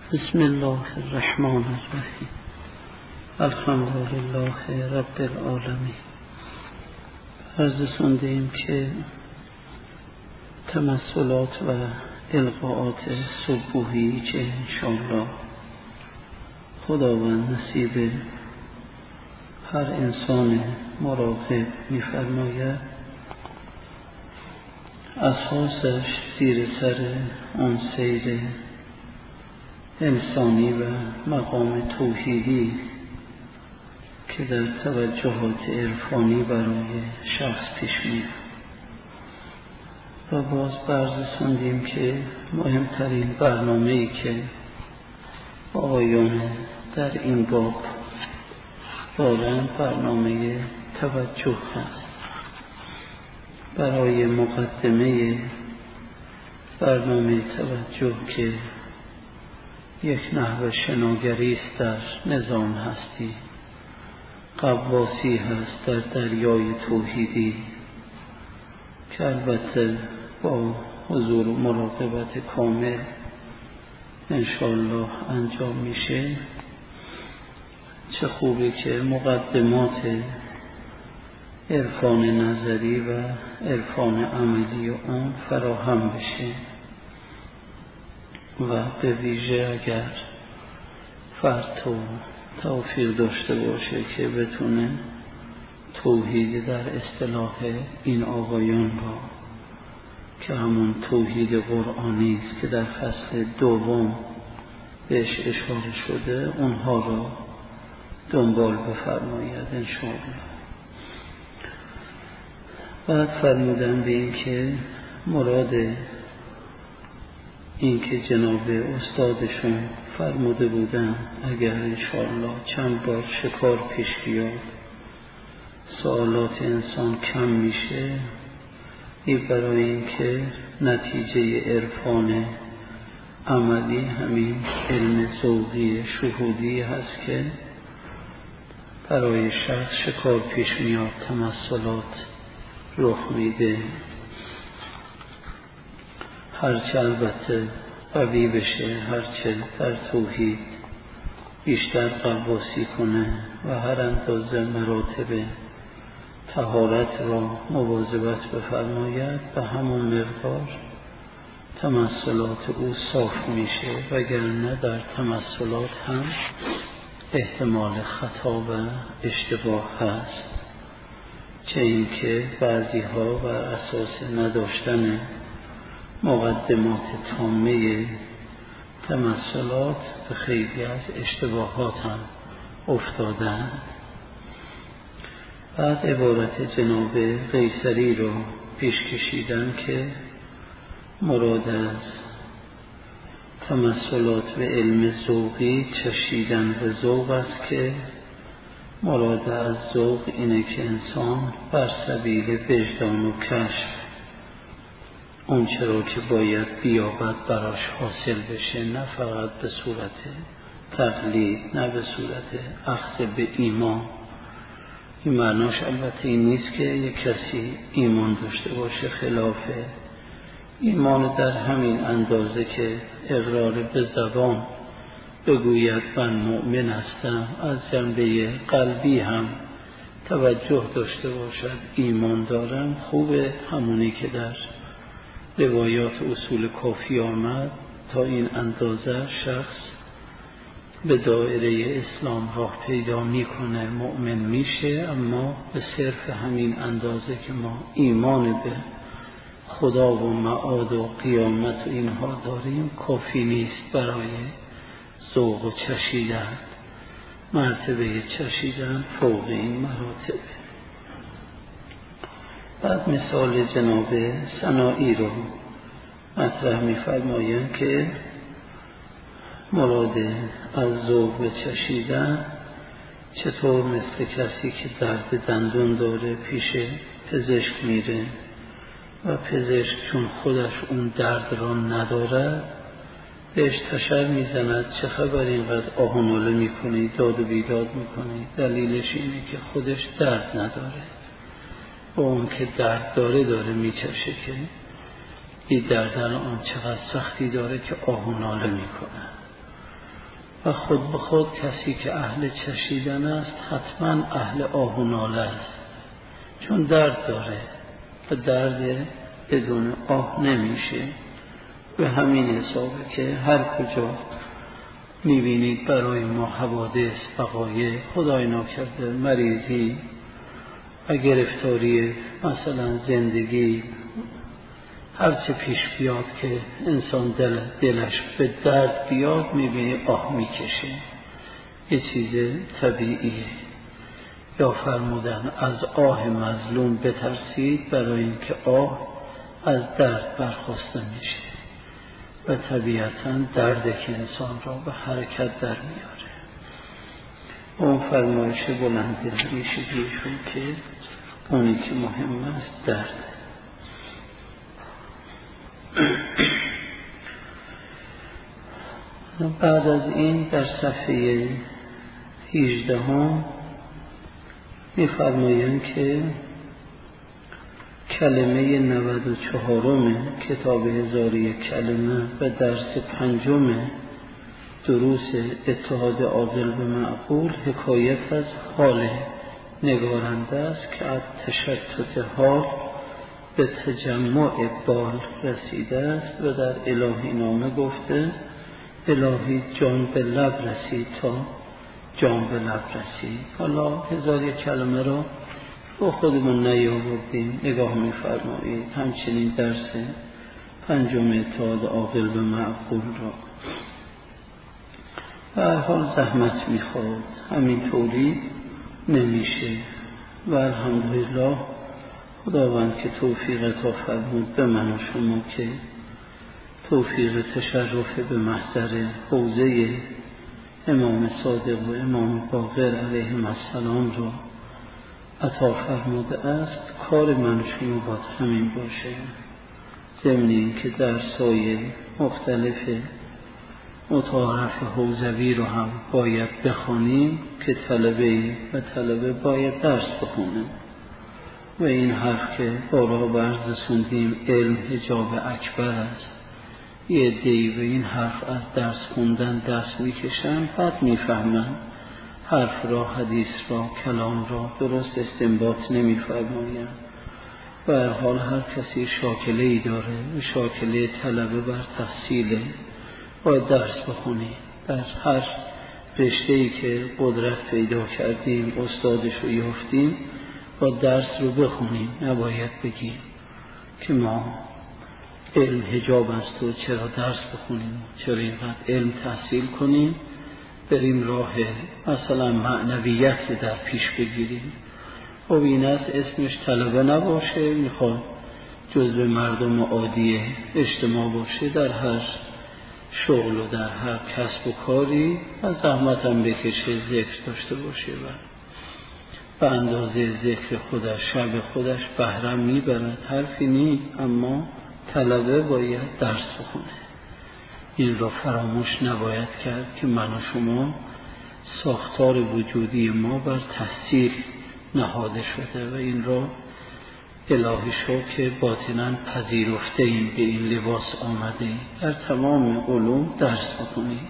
بسم الله الرحمن الرحیم. الحمد لله رب العالمین. عرض سندیم که تمثلات و القاءات صبحی که انشاءالله خداوند نصیب هر انسان مراقب می‌فرماید، اساسش زیر سر آن سیر انسانی و مقام توحیدی که در توجهات عرفانی برای شخص پیش میاد. و باز بررسیدیم که مهمترین برنامه‌ای که آقایان در این باب دارند برنامه توجه هست. برای مقدمه برنامه توجه که یک نحو شناگری است در نظام هستی، غواصی هست در دریای توحیدی که البته با حضور و مراقبت کامل انشاءالله انجام میشه. چه خوبه که مقدمات عرفان نظری و عرفان عملی آن فراهم بشه و به ویژه اگر فرد توفیق داشته باشه که بتونه توحید در اصطلاح این آقایان را که همون توحید قرآنی است که در فصل دوم بهش اشاره شده اونها را دنبال بفرماید انشاءالله. بعد فرمودن به این که مراد این که جناب استادشون فرموده بودن اگر انشاءالله چند بار شکار پیش بیاد سوالات انسان کم میشه، این برای این که نتیجه عرفان عملی همین علم ذوقی شهودی هست که برای شخص شکار پیش میاد، تمثلات رخ میده. هرچه البته قوی بشه، هرچه در توحید بیشتر غواصی کنه و هر اندازه مراتب طهارت را مواظبت بفرماید به همون مقدار تمثلات او صاف میشه، وگرنه در تمثلات هم احتمال خطا و اشتباه هست. چه اینکه بعضی ها بر اساس نداشتن مقدمات تامه تمثلات به خیلی از اشتباهات هم افتادند. بعد عبارت جناب قیصری رو پیش کشیدن که مراد از تمثلات به علم ذوقی چشیدن به ذوق است که مراد از ذوق اینه که انسان بر سبیل وجدان و کشف اون چرا که باید بیابد براش حاصل بشه، نه فقط به صورت تقلید، نه به صورت اخذ به ایمان. این معناش البته این نیست که یک کسی ایمان داشته باشه خلاف ایمان در همین اندازه که اقرار به زبان بگوید من مؤمن هستم، از جنبه قلبی هم توجه داشته باشد ایمان دارم. خوبه همونی که در روایات اصول کافی آمد تا این اندازه شخص به دایره اسلام راه پیدا میکنه، مؤمن میشه، اما به صرف همین اندازه که ما ایمان به خدا و معاد و قیامت و اینها داریم کافی نیست برای ذوق و چشیدن. مرتبه چشیدن فوق این مراتب. بعد مثال جناب سنایی رو مطرح می‌فرمایند که مراد از ذوق و چشیدن چطور مثل کسی که درد دندون داره پیش پزشک میره و پزشک چون خودش اون درد را نداره بهش تشر میزند چه خبر اینقدر آه و ناله میکنی، داد و بیداد میکنی. دلیلش اینه که خودش درد نداره، با اون که درد داره میچشه که این درد الان چقدر سختی داره که آه و ناله میکنه. و خود به خود کسی که اهل چشیدن است حتما اهل آه و ناله است، چون درد داره و درد بدون آه نمیشه. به همین حسابه که هر کجا میبینید برای ما حوادث وقایع خدای ناکرده مریضی و گرفتاری مثلا زندگی هرچه پیش بیاد که انسان دلش به درد بیاد میبینی آه میکشه، یه چیز طبیعیه. یا فرمودن از آه مظلوم بترسید، برای اینکه آه از درد برخاسته میشه و طبیعتا درد که انسان را به حرکت در میاره. اون فرمایش بلند ریشگیشون که اونی که مهم است درد. بعد از این در صفحه 18 می‌فرمایند که کلمه 94 کتاب 1001 کلمه و درس 5 دروس اتحاد عاقل به معقول حکایت از حال نگارنده است که از تشتت حال به تجمع بال رسیده است و در الهی نامه گفته الهی جان به لب رسید تا جان به لب رسید. حالا 1001 کلمه را با خودمون نیاوردیم، نگاه می‌فرمایید. همچنین درس 5 اتحاد عاقل به معقول را به هر حال زحمت می‌خواد، همینطوری نمیشه و الحمدلله خداوند که توفیق عطا فرمود به من و شما که توفیق تشرف به محضر حوزه امام صادق و امام باقر علیهم السلام را عطا فرموده است. کار من و شما باید همین باشه، ضمن این که درس‌های مختلف متعارف حوزوی رو هم باید بخوانیم که طلبه باید درس بخونه و این حرف که بارها بررسوندیم علم حجاب اکبر است. یه عده‌ای به این حرف از درس خوندن دست میکشن، بعد میفهمن حرف را، حدیث را، کلام را درست استنباط نمیفرمایند. به هر حال هر کسی شاکله‌ای داره و شاکله طلبه بر تحصیله، باید درس بخونیم. در هر رشته‌ای که قدرت پیدا کردیم استادش رو یافتیم با درس رو بخونیم، نباید بگیم که ما علم حجاب است و چرا درس بخونیم، چرا اینقدر علم تحصیل کنیم بریم راه مثلا معنویت در پیش بگیریم. خب این است اسمش طلبه نباشه، میخواد جزء مردم عادی اجتماع باشه، در هر شغل و در هر کسب و کاری و زحمت هم بکشه، ذکر داشته باشه و به اندازه ذکر خودش شب خودش بهرم میبرد، حرفی نی، اما طلبه باید درس بخونه. این را فراموش نباید کرد که من و شما ساختار وجودی ما بر تحصیل نهاده شده و این را الهی شو که باطناً پذیرفته این به این لباس آمده در تمام علوم درس بکنیم.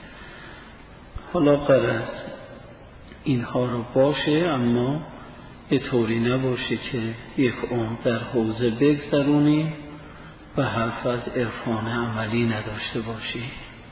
حالا غرض اینها رو باشه، اما یه طوری نباشه که یک عمر در حوزه بگذرونیم و حرف از عرفان عملی نداشته باشیم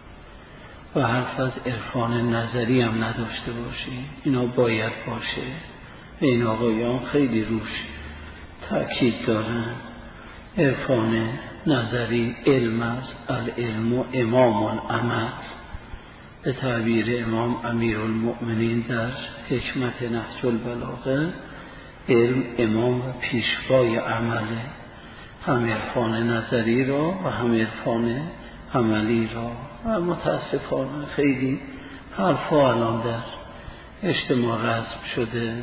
و حرف از عرفان نظری هم نداشته باشیم. اینا باید باشه. این آقایان خیلی روش تأکید دارن. عرفان نظری علم است، العلم امام العمل، به تعبیر امام امیرالمؤمنین در حکمت نهج البلاغه، علم امام و پیشوای عمله، هم عرفان نظری را و هم عرفان عملی را. و متاسفانه خیلی حرفا الان در اجتماع رسم شده،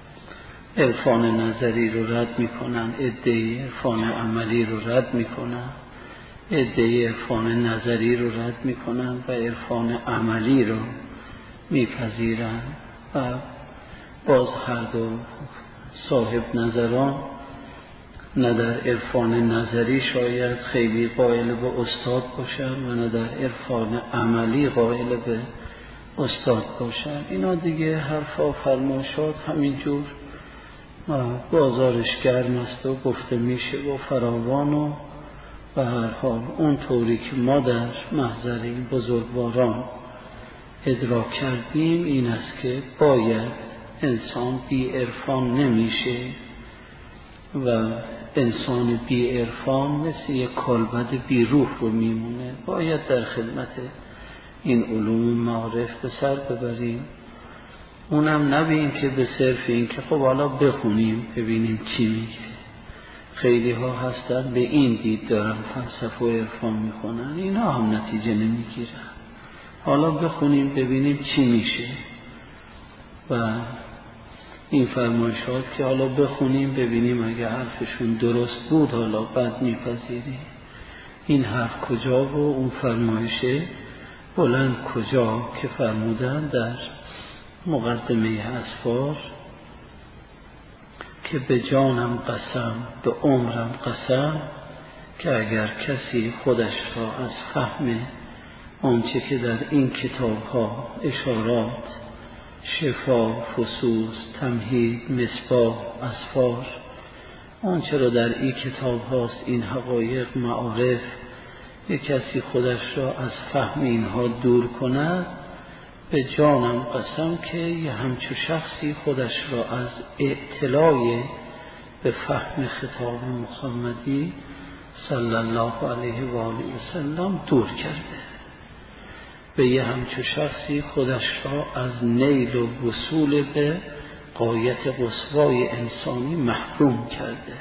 عرفان نظری رو رد میکنن، عده‌ای عرفان عملی رو رد میکنن، عده‌ای عرفان نظری رو رد میکنن و عرفان عملی رو میپذیرن و باز هر دو صاحب نظران نه در عرفان نظری شاید خیلی قائل به استاد باشن و نه در عرفان عملی قائل به استاد باشن. اینا دیگه حرفا فرمایشات همینجور بازارش گرم است و گفته میشه و فراوان و به هر حال اون طوری که ما در محضر این بزرگواران ادراک کردیم این است که باید انسان بی عرفان نمیشه و انسان بی عرفان مثل یک کالبد بی روح رو میمونه. باید در خدمت این علوم معارف به سر ببریم، اونم نبین که به صرف این که خب حالا بخونیم ببینیم چی میگه. خیلی ها هستن به این دید دارن فلسفه و عرفان میخونن، اینا هم نتیجه نمیگیرن. حالا بخونیم ببینیم چی میشه. و این فرمایشات که حالا بخونیم ببینیم اگه حرفشون درست بود حالا بعد میپذیریم. این حرف کجا و اون فرمایشه بلند کجا که فرمودن در مقدمه اسفار که به جانم قسم به عمرم قسم که اگر کسی خودش را از فهم آنچه که در این کتاب ها اشارات، شفا، فصوص، تمهید، مصباح، اسفار، آنچه را در این کتاب هاست، این حقایق، معارف، یک کسی خودش را از فهم اینها دور کند، به جانم قسم که یه همچو شخصی خودش را از اطلاع به فهم خطاب محمدی صلی الله علیه و آله و سلم دور کرده. به یه همچو شخصی خودش را از نیل و وصول به غایت قصوای انسانی محروم کرده.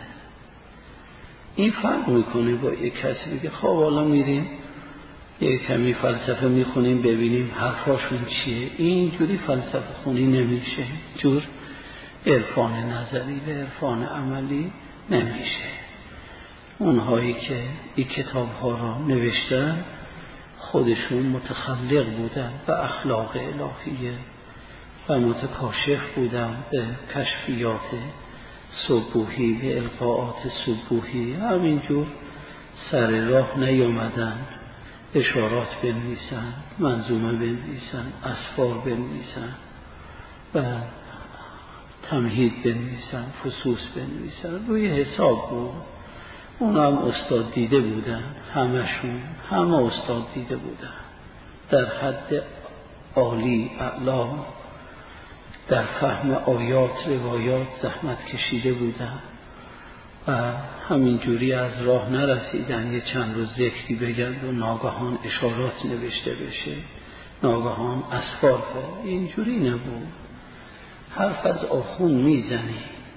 این فرق میکنه با یک کسی بگه خب حالا میریم یه کمی فلسفه میخونیم ببینیم حرفاشون چیه. اینجوری فلسفه خونی نمیشه، جور عرفان نظری به عرفان عملی نمیشه. اونهایی که این کتاب ها را نوشتن خودشون متخلق بودن به اخلاق الهیه و متکاشف بودن به کشفیات سبوحی، به القاءات سبوحی. همینجور سر راه نیامدن اشارات بنویسن، منظومه بنویسن، اسفار بنویسن و تمهید بنویسن، فصوص بنویسن. روی حساب بود. اونا هم استاد دیده بودن، همه استاد دیده بودن در حد عالی اعلا، در فهم آیات روایات زحمت کشیده بودن و همینجوری از راه نرسیدن یه چند روز ذکری بگن و ناگهان اشارات نوشته بشه، ناگهان اسفار. اینجوری نبود. حرف از آخون میزنی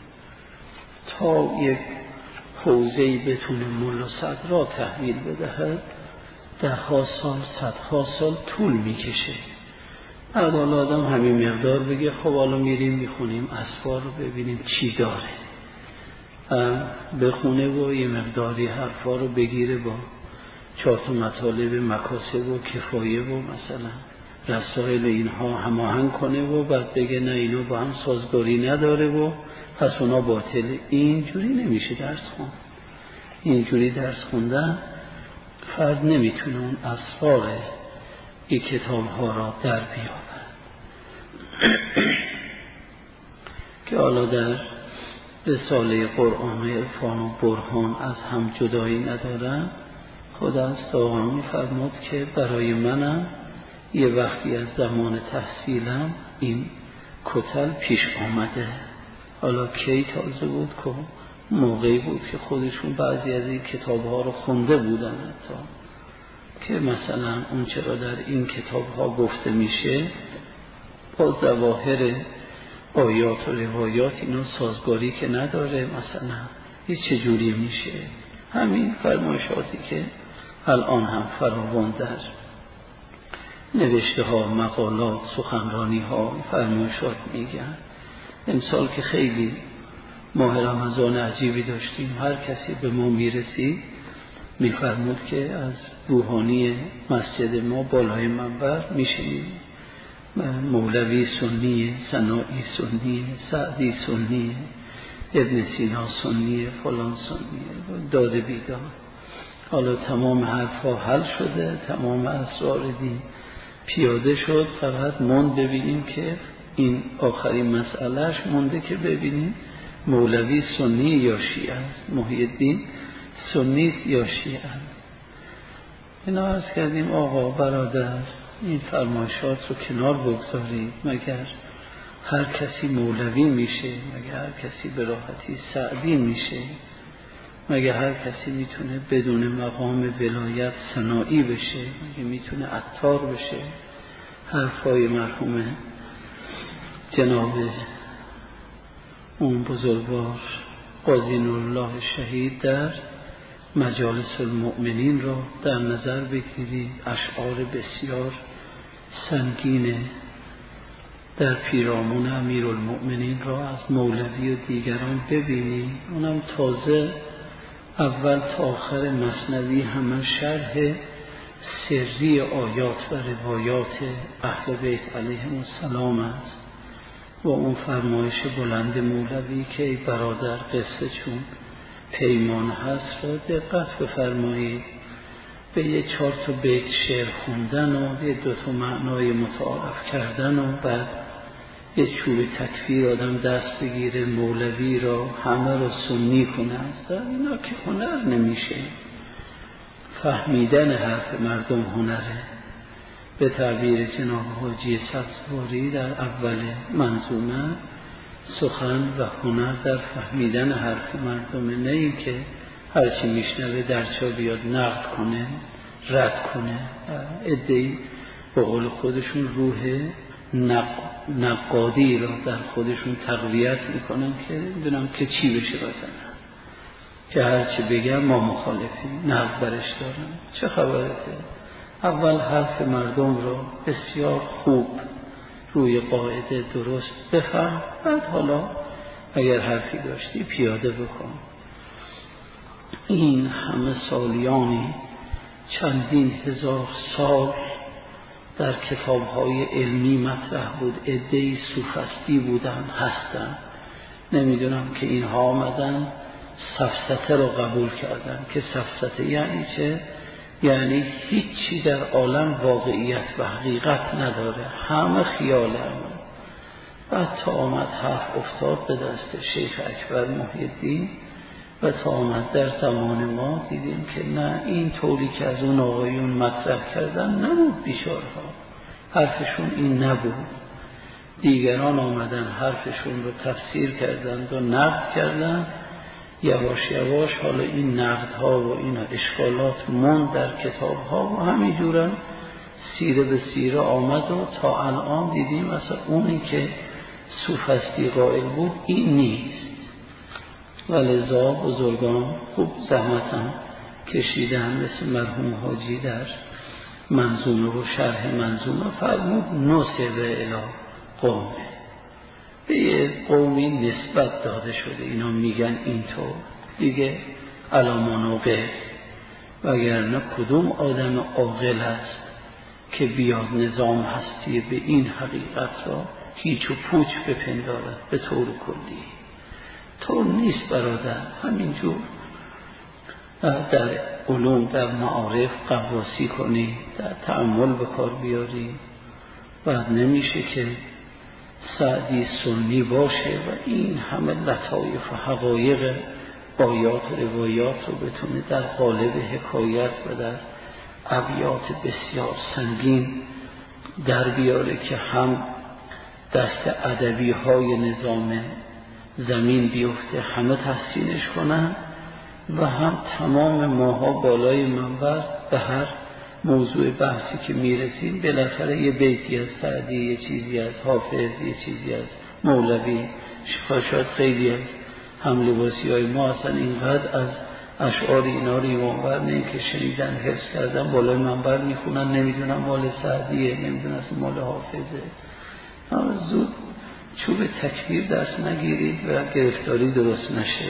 تا یک حوزه‌ای بتونه ملا صدرا تحویل بدهد، ده‌ها سال، صدها سال طول میکشه. بعد حالا آدم همین مقدار بگه خب حالا میریم میخونیم اسفار رو ببینیم چی داره، بخونه و یه مقداری حرفا رو بگیره با 4 مطالب مکاسب و کفایه و مثلا رسائل اینها هماهنگ کنه و بعد بگه نه اینو با هم سازگاری نداره و پس اونا باطله. اینجوری نمیشه درس خوند. اینجوری درس خوندن فرد نمیتونه اون اسرار این کتاب ها را در بیابد که حالا در رساله قرآن و عرفان و برهان از هم جدایی ندارن. خدا از آقا می‌فرمود که برای منم یه وقتی از زمان تحصیلم این کتل پیش آمده. حالا کی تازه بود که موقعی بود که خودشون بعضی از این کتاب‌ها رو خونده بودن، حتی که مثلا اون چرا در این کتاب‌ها گفته میشه با ظواهر آیات و روایات اینا سازگاری که نداره، مثلا یه چجوری میشه. همین فرمایشاتی که الان هم فراوان در نوشته ها، مقالات، سخنرانی ها فرمایشات میگن. امسال که خیلی ماه رمضان عجیبی داشتیم، هر کسی به ما میرسید میفرمود که از روحانی مسجد ما بالای منبر میشنیم مولوی سنیه، سنایی سنیه، سعدی سنیه، ابن سینا سنیه، فلان سنیه، داده بیدار. حالا تمام حرفا حل شده، تمام اسرار دین پیاده شد. فقط موند ببینیم که این آخرین مسئلهش مونده که ببینیم مولوی سنی یا شیعه است، محی الدین سنی یا شیعه است. اینا عرض کردیم آقا برادر این فرمایشات رو کنار بگذارید. مگر هر کسی مولوی میشه؟ مگر هر کسی به راحتی سعدی میشه؟ مگر هر کسی میتونه بدون مقام ولایت ثنایی بشه؟ مگر میتونه عطار بشه؟ حرفای مرحوم جناب اون بزرگوار قاضی نورالله شهید در مجالس المؤمنین را در نظر بگیرید. اشعار بسیار سنگینه در پیرامون امیرالمؤمنین را از مولوی و دیگران ببینید. اونم تازه اول تا آخر مثنوی همه شرح سری آیات و روایات اهل بیت علیهم السلام است و اون فرمایش بلند مولوی که ای برادر قصه چون پیمان هست را دقت بفرمایید. به یه 4 بیت شعر خوندن و یه 2 معنای متعارف کردن و بعد یه چوب تکفیر آدم دست بگیره مولوی را همه را سنی کنه. در اینا که هنر نمیشه. فهمیدن حرف مردم هنره. به تعبیر جناب حاجی سبزواری در اول منظومه سخن و هنر در فهمیدن حرف مردم، نه این که هرچی میشنوه درچا بیاد نقد کنه رد کنه. عده‌ای به قول خودشون روح نقادی را در خودشون تقویت میکنن که میدونم که چی بشه بزنن، که هرچی بگم ما مخالفیم، نقد برش دارم. چه خبرته؟ اول حرف مردم را بسیار خوب روی قاعده درست بفهم، بعد حالا اگر حرفی داشتی پیاده بکن. این همه سالیانی چندین هزار سال در کتاب‌های علمی مطرح بود. عده‌ای سوفسطی بودن هستن، نمیدونم که اینها آمدن سفسطه رو قبول کردن. که سفسطه یعنی چه؟ یعنی هیچی در عالم واقعیت و حقیقت نداره، همه خیاله. بعد تا آمد حرف افتاد به دست شیخ اکبر محی الدین و تا آمد در زمان ما دیدیم که نه این طوری که از اون آقایون مطرح کردن نبود. بیچارها حرفشون این نبود. دیگران آمدن حرفشون رو تفسیر کردند و نقد کردند. یواش یواش حالا این نقدها و این اشکالات موند در کتابها و همینجورا سیره به سیره آمد و تا الان دیدیم مثلا اونی که سوفسطی قائل بود این نیست. ولذا بزرگان خوب زحمتم کشیدن، مثل مرحوم حاجی در منظومه و شرح منظومه فرمود نسبه الی قومه، به یه قومی نسبت داده شده. اینا میگن اینطور دیگه علامانوقه، وگرنه کدوم آدم عاقل است که بیاد نظام هستی به این حقیقت را هیچ و پوچ بپندارد به طور کلی؟ طور نیست برادر. همینجور در علوم در معارف قواسی کنی، در تأمل به کار بیاری. بعد نمیشه که سعدی سنی باشه و این همه لطایف و حقایق آیات و روایات رو بتونه در قالب حکایت و در ابیات بسیار سنگین در بیاره که هم دست ادبی های نظام زمین بیفته همه تحسینش کنن و هم تمام ماها بالای منبر به هر موضوع بحثی که میرسیم بالاخره یه بیتی از سعدی، یه چیزی از حافظ، یه چیزی از مولوی. شاید خیلی از هم لباسی های ما اصلا اینقدر از اشعار اینا رو ایمانبر نه که شنیدن حفظ کردن بالای منبر میخونن، نمیدونم مال سعدیه، نمیدونم مال حافظه. زود چوب تکفیر دست نگیرید و گرفتاری درست نشه.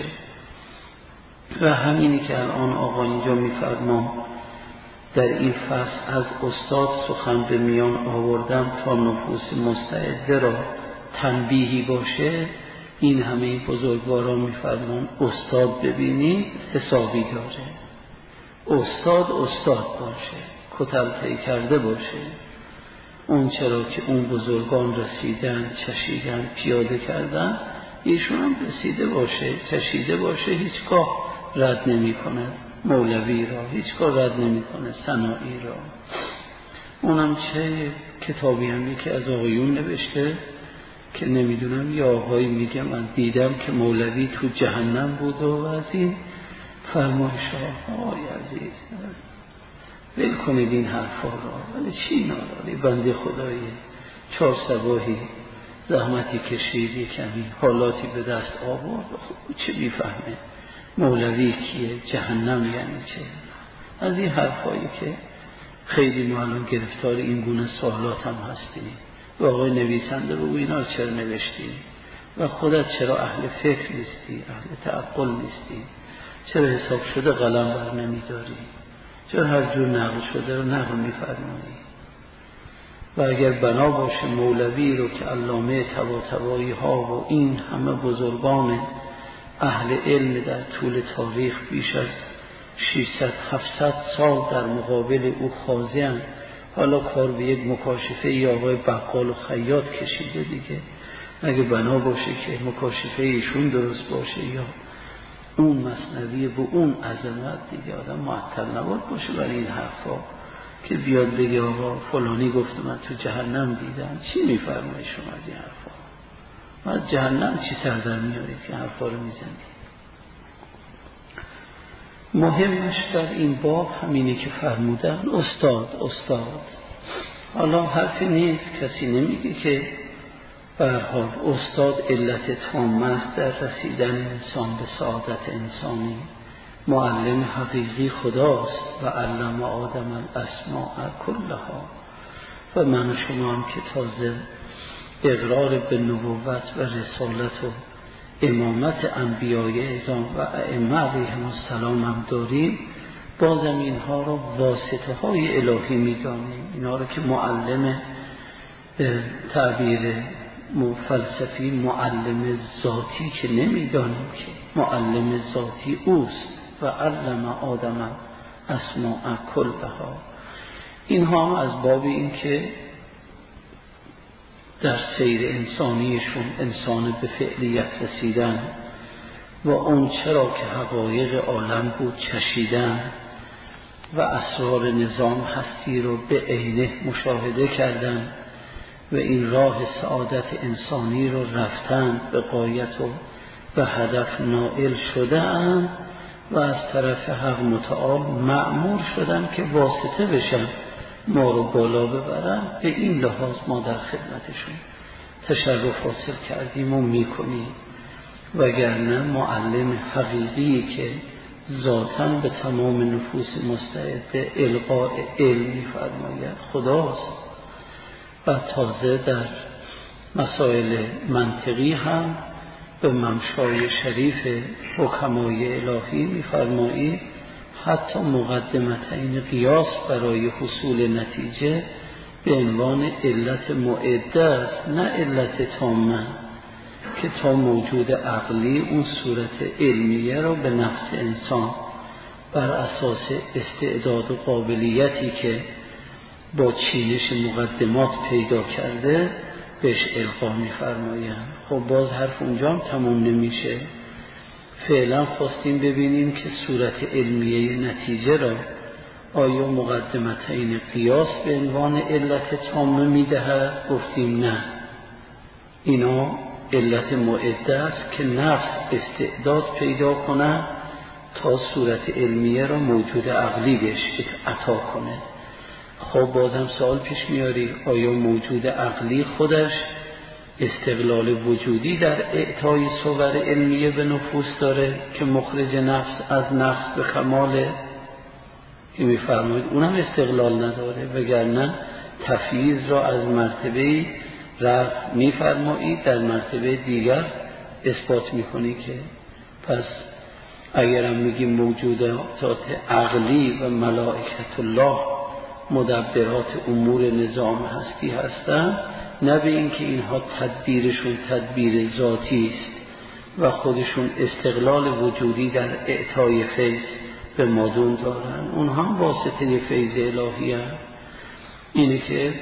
و همینی که الان آقا اینجا میفرمام در این فصل از استاد سخن به میان آوردم تا نفوس مستعده را تنبیهی باشه. این همه بزرگواران میفرمان استاد ببینید حسابی داره. استاد باشه، کتلطی کرده باشه. اون چرا که اون بزرگان رسیدن، چشیدن، پیاده کردن، ایشون هم رسیده باشه، چشیده باشه، هیچگاه رد نمی کنه مولوی را، هیچگاه رد نمی کنه سنایی را. اونم چه کتابی هم که از آقایون نوشته که نمیدونم یا آقایی میگه من دیدم که مولوی تو جهنم بود و از این فرمایش ها. آقای عزیز ول کنید این حرفا را، ولی چی ناراری بنده خدایی 4 صباحی زحمتی کشید، یک کمی حالاتی به دست آورد، خب چه بیفهمه مولوی کیه، جهنم یعنی چه. از این حرفایی که خیلی ما الان گرفتار این گونه سوالات هم هستیم و آقای نویسنده بگو اینا رو چرا نوشتی و خودت چرا اهل فکر نیستی، اهل تعقل نیستی، چرا حساب شده قلم بر نمیداری، چرا هر جور نقل شده رو نقل میفرمایی. و اگر بنا باشه مولوی رو که علامه طباطبایی ها و این همه بزرگان اهل علم در طول تاریخ بیش از 600-700 سال در مقابل او خاضع‌اند، حالا کار به یک مکاشفه یا آقای بقال و خیاط کشیده دیگه. اگه بنا باشه که مکاشفه ایشون درست باشه یا اون مثنوی به اون عظمت، دیگه آدم معطل نباد باشه برای این حرفا که بیاد بگه آقا فلانی گفت من تو جهنم دیدم. چی میفرمایید شما از این حرفا؟ ما از جهنم چی سر در میارید که حرفا رو میزنید؟ مهمش در این باب همینه که فرمودن استاد. حالا حرفی نیست، کسی نمیگه که به هر حال استاد علت تامه است در رسیدن انسان به سعادت انسانی. معلم حقیقی خداست و علم آدم الاسماء کلها. و من و شما هم که تازه اقرار به نبوت و رسالت و امامت انبیای اعظم و ائمه علیهم السلام هم داریم، بازم اینها رو واسطه های الهی میدانیم. اینها رو که معلم تعبیر فلسفی معلم ذاتی که نمیدانیم، که معلم ذاتی اوست و علم آدم اسماء کلها. اینها هم از باب این که در سیر انسانیشون انسان به فعلیت رسیدن و اون چرا که حقایق عالم بود چشیدن و اسرار نظام هستی رو به عینه مشاهده کردن و این راه سعادت انسانی رو رفتن به غایت و به هدف نائل شدن و از طرف حق متعال مأمور شدن که واسطه بشن ما رو بالا ببرن. به این لحاظ ما در خدمتشون تشرف حاصل کردیم و میکنیم، وگرنه معلم حقیقی که ذاتاً به تمام نفوس مستعد القاء علم می‌فرماید خداست. و تازه در مسائل منطقی هم به ممشای شریف حکمای الهی می‌فرمایید حتی مقدمتین قیاس برای حصول نتیجه به عنوان علت معده است، نه علت تامه، که تا موجود عقلی اون صورت علمیه را به نفس انسان بر اساس استعداد و قابلیتی که با چینش مقدمات پیدا کرده بهش القا می‌فرمایند. خب باز حرف اونجا هم تمام نمیشه. فعلا خواستیم ببینیم که صورت علمیه نتیجه را آیا مقدمتین قیاس به عنوان علت تامه میدهد؟ گفتیم نه، اینا علت معده است که نفس استعداد پیدا کنه تا صورت علمیه را موجود عقلی بهش عطا کنه. خب بازم سوال پیش میاری آیا موجود عقلی خودش استقلال وجودی در اعطای صور علمیه به نفوس داره که مخرج نفس از نفس به کماله؟ که میفرمایید اونم استقلال نداره، وگرنه تفییض را از مرتبه رفع میفرمایید در مرتبه دیگر اثبات میکنی که پس اگرم میگیم موجودات عقلی و ملائکت الله مدبرات امور نظام هستی هستند، نه به این که اینها تدبیرشون تدبیر ذاتی است و خودشون استقلال وجودی در اعطای فیض به مادون دارن، اونها هم واسطه فیض الهی هست. اینه که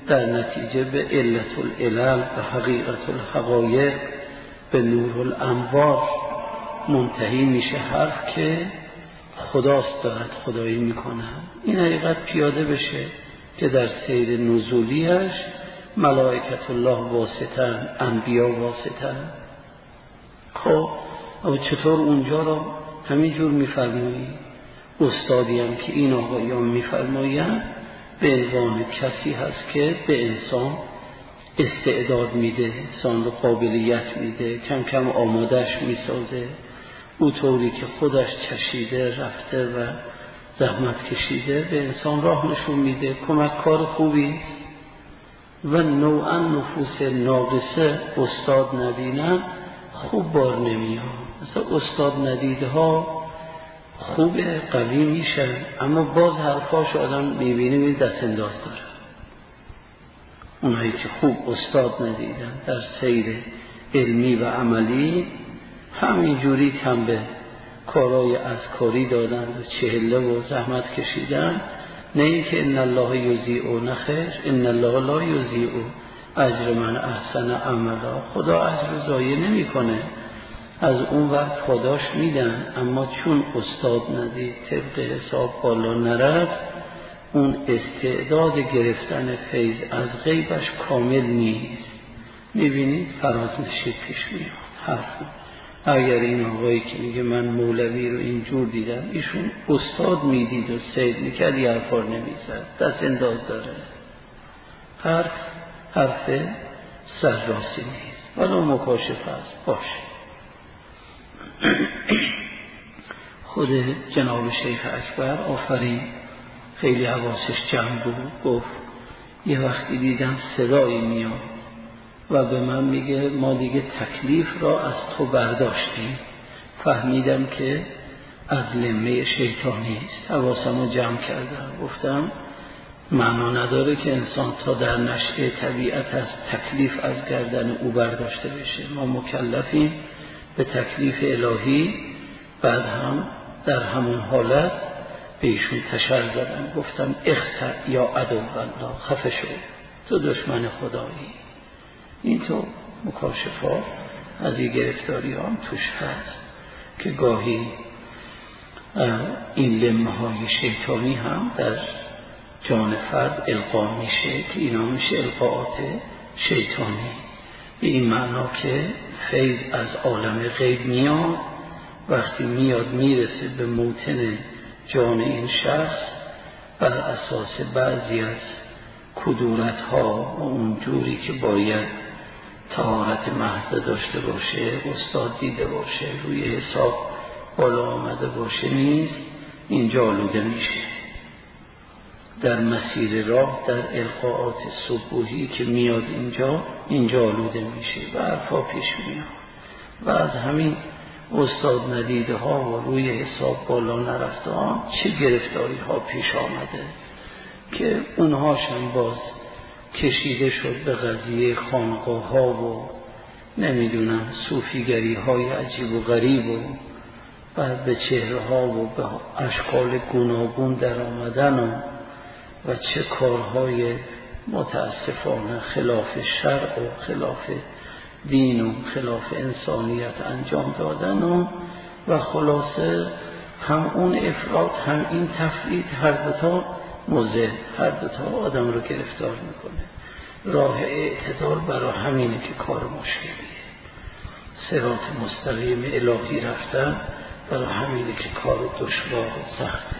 در نتیجه به علت العلل، به حقیقت الحقایق، به نور الانوار منتهی میشه حرف که خداست دارد خدایی میکنه. این حقیقت پیاده بشه که در سیر نزولیش ملائکت الله واسطن، انبیا واسطن. خب اما چطور اونجا رو همینجور میفرمایی؟ استادی هم که این آقایان میفرماین به عنوان کسی هست که به انسان استعداد میده، انسان رو قابلیت میده، کم کم آمادش میسازه، او طوری که خودش چشیده رفته و زحمت کشیده به انسان راه نشون میده. کمککار خوبی و نوعا نفوس ناقصه استاد ندیدن خوب بار نمیاد. مثلا استاد ندیده ها خوب قوی میشن، اما باز حرفاش آدم میبینه این دست انداز داره. اونهایی که خوب استاد ندیدن در سیر علمی و عملی همین جوری تنبه کارای اذکاری دادن و چهله و زحمت کشیدن. نه اینکه ان الله یضیع، نخیر، ان الله لا یضیع اجر من احسن عملا. خدا اجر ضایع نمیکنه، از اون وقت خداش میدن، اما چون استاد ندید طبق حساب بالا نرفت، اون استعداد گرفتن فیض از غیبش کامل نیست. میبینید فراز نشید پیش میاد حرف. اگر این آقایی که میگه من مولوی رو اینجور دیدم، ایشون استاد میدید و سید میکرد، یه حرفار نمیزد، دست انداز داره. حرف سرراسی نیست، ولی مکاشف هست. باشه. خود جناب شیخ اکبر آفرین خیلی حواسش جمع بود. گفت یه وقتی دیدم صدایی میاد و به من میگه ما دیگه تکلیف را از تو برداشتیم. فهمیدم که از لمه شیطانی است. حواسمو جمع کردم، گفتم معنا نداره که انسان تا در نشأه طبیعت از تکلیف از گردن او برداشته بشه. ما مکلفیم به تکلیف الهی. بعد هم در همون حالت به ایشون تشر زدم، گفتم اخطأ یا عدو الله، خفه شو، تو دشمن خدایی. این تو مکاشفات از این گرفتاری هم توش هست که گاهی این لمه های شیطانی هم در جان فرد القا میشه که اینا میشه القاعات شیطانی. به این معنا که فیض از عالم غیب میاد، وقتی میاد میرسه به موطن جان این شخص، بر اساس بعضی از کدورت ها و اون جوری که باید طهارت محض داشته باشه، استاد دیده باشه، روی حساب بالا آمده باشه، نیست اینجا آلوده میشه. در مسیر راه در القاعات صبحی که میاد اینجا آلوده میشه و حرفا پیش میاد. و از همین استاد ندیده ها و روی حساب بالا نرفته ها چه گرفتاری ها پیش آمده که اونهاش هم باز کشیده شد به قضیه خانقاه ها و نمیدونم صوفیگری های عجیب و غریب و بعد به چهره ها و به اشکال گوناگون در آمدن و چه کارهای متاسفانه خلاف شرع و خلاف دین و خلاف انسانیت انجام دادن و خلاصه هم اون افراط هم این تفرید، هر دوتا مضر، هر دوتا آدم رو گرفتار میکنه. راه اعتدال برای همینه که کار مشکلیه. صراط مستقیم الهی رفتن برای همینه که کار دشوار و سخته.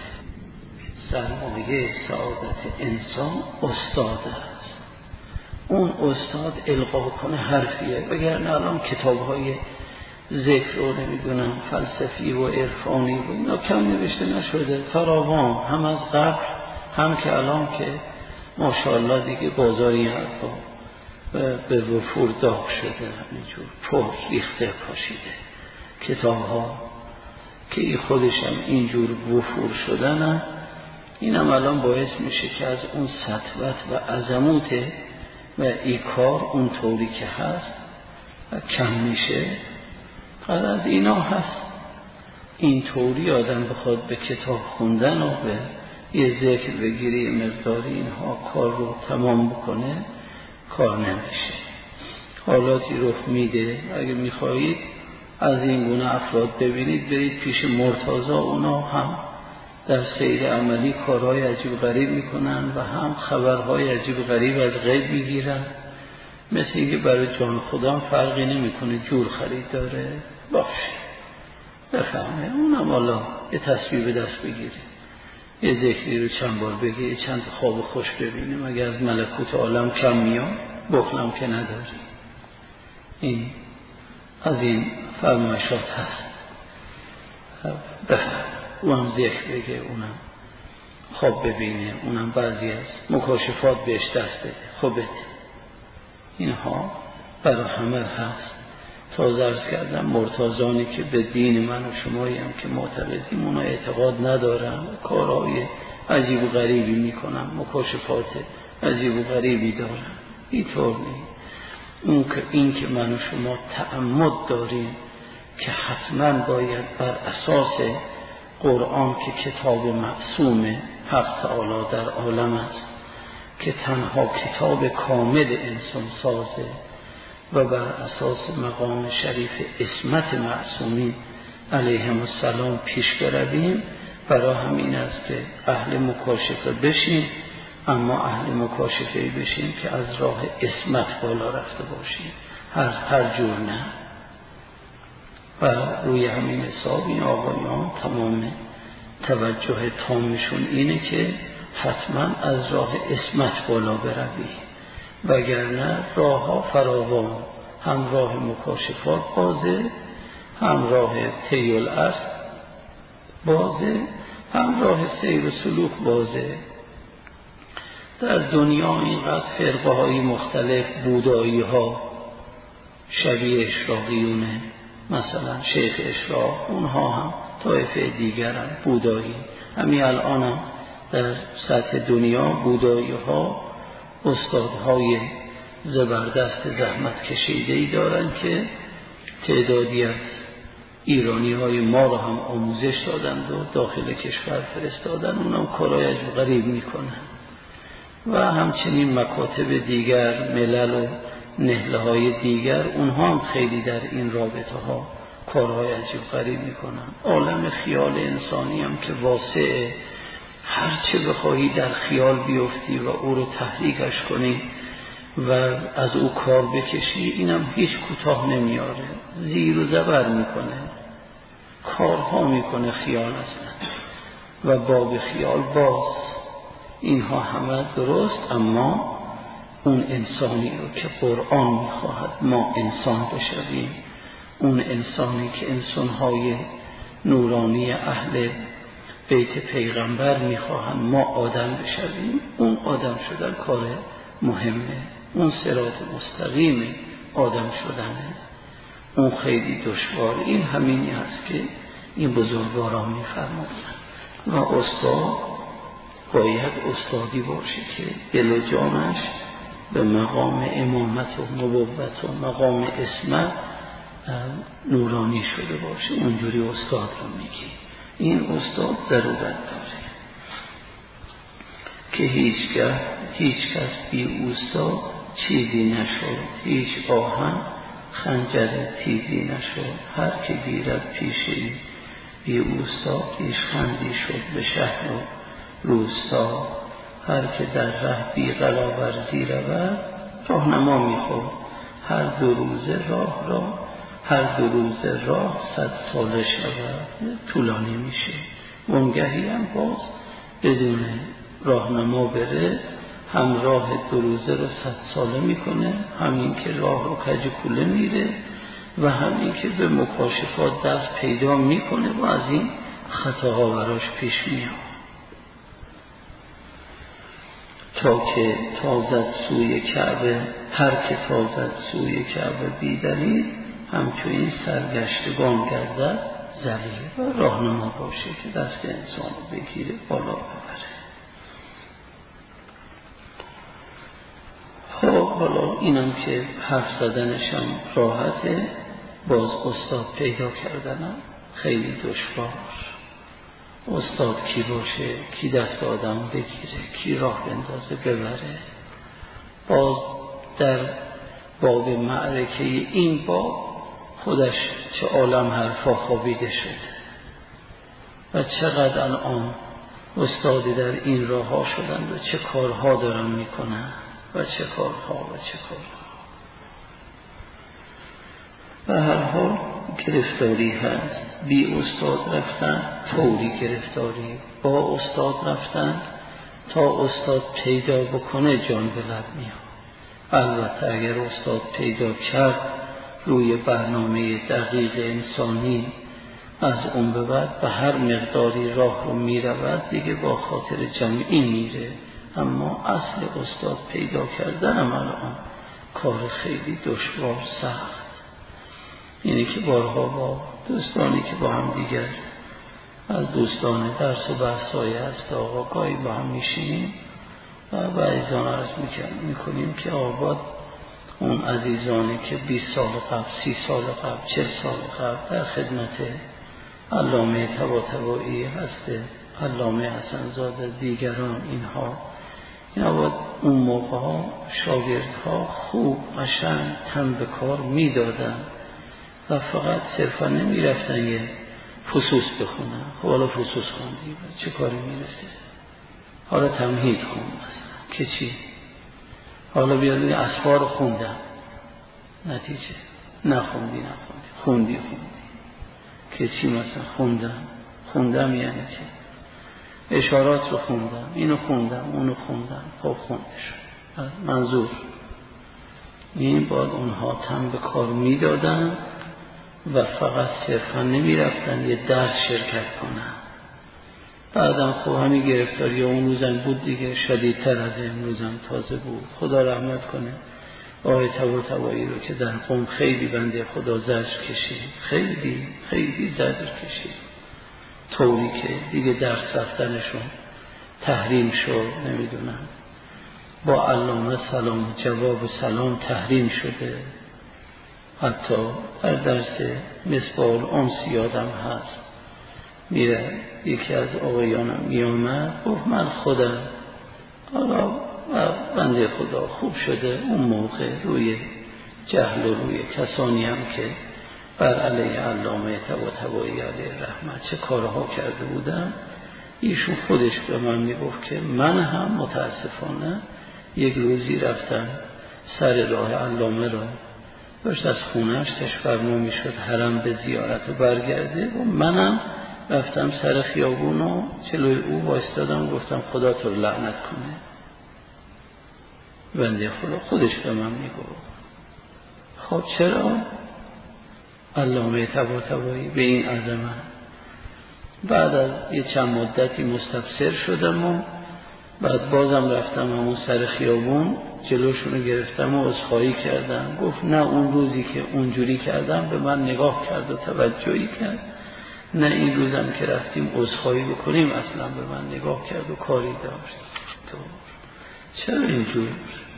سرمایه سعادت انسان استاد است. اون استاد القا کنه حرفیه. وگرنه الان کتاب های ذکر و نمیدونم فلسفی و عرفانی و اینا کم نوشته نشده، فراوان، هم از قبل هم که الان که ماشاءالله دیگه بازاری حرفا به وفور داغ شده، همینجور پر ریخته پاشیده کتاب ها که این خودش هم اینجور وفور شدن. این هم الان باعث میشه که از اون سطوت و عظمت و این کار اون طوری که هست و کم میشه. از اینا هست این طوری آدم بخواد به کتاب خوندن و به یه ذکر بگیری مقداری اینها کار رو تمام بکنه کار نمیشه. حالاتی رخ میده. اگه میخواهید از این گونه افراد ببینید برید پیش مرتضی، اونا هم در سیر عملی کارهای عجیب غریب میکنن و هم خبرهای عجیب غریب از غیب میگیرن، مثل اینکه برای جان خدا فرقی نمیکنه جور خرید داره باشه بفهمه. اونم الله یه تصویر به دست بگیره، یه ذکری رو چند بار بگه، چند خواب خوش ببینه، مگر از ملکوت عالم کم میاد؟ بخلم که نداری. این از این فرمایشات هست. بفهم اونم ذکر بگه، اونم خواب ببینه، اونم بعضی از مکاشفات بهش دست بده. خب بده. اینها برای همه هست. تا عرض کردم مرتضانی که به دین من و شمایی هم که معتقدیم اونا اعتقاد ندارن، کارهای عجیب و غریبی میکنن، مکاشفات عجیب و غریبی دارن. اینطور نیست. این که من و شما تعمد داریم که حتما باید بر اساس قرآن که کتاب معصوم حق تعالی در عالم است، که تنها کتاب کامل انسان سازه و بر اساس مقام شریف عصمت معصومین علیهم السلام پیش برویم، برای همین است که اهل مکاشفه بشیم، اما اهل مکاشفه بشیم که از راه عصمت بالا رفته باشیم، هر جور نه. و روی همین حساب این آقایان تمام توجه تامشون اینه که حتما از راه عصمت بالا بروی، وگرنه راه ها فراوان، هم راه مکاشفات بازه، هم راه طی الاصل بازه، هم راه سیر و سلوک بازه. در دنیا اینقدر فرقه های مختلف، بودایی ها شبیه اشراقیونه، مثلا شیخ اشراق، اونها هم طایفه دیگر هم بودایی. همین الان هم در سطح دنیا بودایی ها استادهای زبردست زحمت کشیده‌ای دارن که تعدادی از ایرانی های ما رو هم آموزش دادند و داخل کشور فرستادن، اونم کارهای عجب غریب میکنن. و همچنین مکاتب دیگر، ملل و نهله های دیگر، اونها هم خیلی در این رابطه ها کارهای عجب غریب میکنن. عالم خیال انسانی هم که واسعه، هر چه بخواهی در خیال بیفتی و او رو تحریکش کنی و از او کار بکشی، اینم هیچ کوتاه نمیاره، زیر و زبر میکنه، کارها میکنه خیال اصلا و باب خیال باز. اینها همه درست، اما اون انسانی رو که قرآن میخواهد ما انسان بشویم، اون انسانی که انسانهای نورانی اهل بیت پیغمبر میخواهند ما آدم بشویم، اون آدم شدن کار مهمه، اون صراط مستقیم آدم شدنه، اون خیلی دشوار. این همینی هست که این بزرگواران میفرمودن. و استاد باید استادی باشه که دل و جانش به مقام امامت و نبوت و مقام عصمت نورانی شده باشه، اونجوری استاد رو میگی. این استاد ضرورت داره که هیچ کس بی استاد چیزی نشد، هیچ آهن خنجر تیزی نشد، هر که گیرد پیشی بی استاد هیچ خندی شد به شهر و روستا، هر که در ره بی قلاورزی رود راهنما میخورد، هر دو روزه راه 100 ساله شود، طولانی میشه. وانگهی هم باز بدون راهنما بره، هم راه 2 روزه رو 100 ساله میکنه، همین که راه رو کج کوله میره و همین که به مکاشفات دست پیدا میکنه و از این خطاها براش پیش میاد. تا که تازد سوی کعبه، هر که تازد سوی کعبه بیدلیل، همچنین سرگشتگان گردد ذلیل. و راهنما باشه که دست انسان رو بگیره بالا ببره. خب حالا اینم که حرف زدنشم راحته، باز استاد پیدا کردنم خیلی دشوار. استاد کی باشه، کی دست آدم بگیره، کی راه بندازه ببره. باز در باب معرکه این باب خودش چه عالم حرفا خوابیده شده و چقدر الان استادی در این راه ها شدند و چه کارها دارن میکنن و چه کارها. و هر حال گرفتاری هست. بی استاد رفتن طوری گرفتاری، با استاد رفتن تا استاد پیدا بکنه جان به لب میاد. البته اگر استاد پیدا کرد روی برنامه دقیق انسانی از اون به بعد به هر مقداری راه رو میرود دیگه با خاطر جمعی میره. اما اصل استاد پیدا کردن الان کار خیلی دشوار سخت. اینه که بارها با دوستانی که با هم دیگر از دوستان درس و بحثای هست آقا گاهی با هم میشینیم و بعضان عرض میکنیم که آباد اون عزیزانی که 20 سال قبل، 30 سال قبل، 40 سال قبل در خدمت علامه طباطبایی هست، علامه حسن‌زاده، دیگران اینا باید اون موقع ها شاگردها خوب قشنگ تن به کار میدادن و فقط صرفا نمی رفتن یه فصوص بخونن. خب حالا فصوص خوندی چه کاری میرسه؟ حالا تمهید خوند مثلا که چی؟ حالا بیاد بگه اسفار خوندم، نتیجه نخوندی خوندی که چی؟ مثلا خوندم یعنی چه؟ اشارات رو خوندم، اینو خوندم اونو خوندم، خب خونده شد. منظور این باید اونها تن به کار میدادن و فقط صرفا نمی رفتن یه درس شرکت کنن. بعدم خب همین گرفتاری اون روزم بود دیگه، شدیدتر از امروزم تازه بود. خدا رحمت کنه آقای طباطبایی رو که در قم خیلی بنده خدا زجر کشید، خیلی زجر کشید، طوری که دیگه درس رفتنشون تحریم شد. نمیدونم با علامه سلام جواب سلام تحریم شده. حتی در درس مصباح الانس یادم هست میره یکی از آقایانم میامد گفت من خودم حالا بنده خدا خوب شده اون موقع روی جهل و روی کسانی هم که بر علیه علامه طباطبایی علیه رحمت چه کارها کرده بودم، ایشون خودش به من میگفت که من هم متاسفانه یک روزی رفتم سر راه علامه را داشت از خونهش فرمو میشد حرم به زیارت و برگرده و منم رفتم سر خیابون و جلوی او وایستادم گفتم خدا تو رو لعنت کنه. بنده خدا خودش به من میگفت. خب چرا؟ علامه طباطبایی به این عظمت. بعد از یه چند مدتی مستفسر شدم و بعد بازم رفتم همون سر خیابون جلوشونو گرفتم و عذرخواهی کردم. گفت نه اون روزی که اونجوری کردم به من نگاه کرد و توجهی کرد، نه این روزم که رفتیم عذرخواهی بکنیم اصلا به من نگاه کرد و کاری داشت. تو چرا اینجور؟